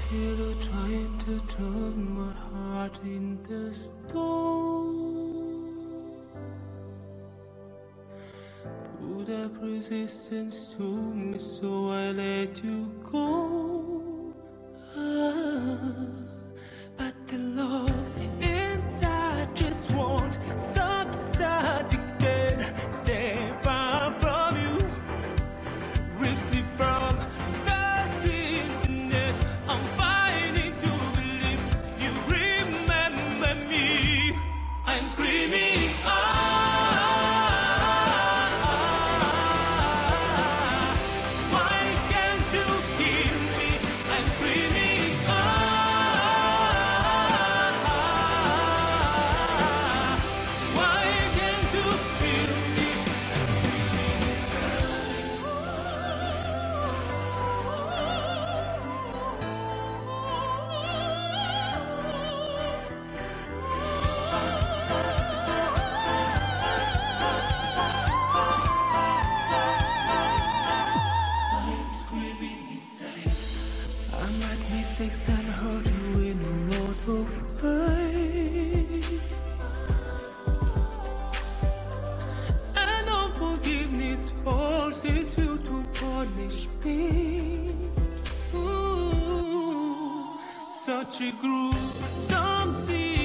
feel you trying to turn my heart into stone. Put up resistance to me, so I let you go. But the love inside just won't subside again. Stay far from you, rips me from the scenes in it. I'm fighting to believe you remember me. I'm screaming, why can't you hear me? I'm screaming, why can't you feel me? I'm I'm at mistakes and hurt you in a lot of ways. And unforgiveness forces you to punish me. Ooh, such a gruesome scene.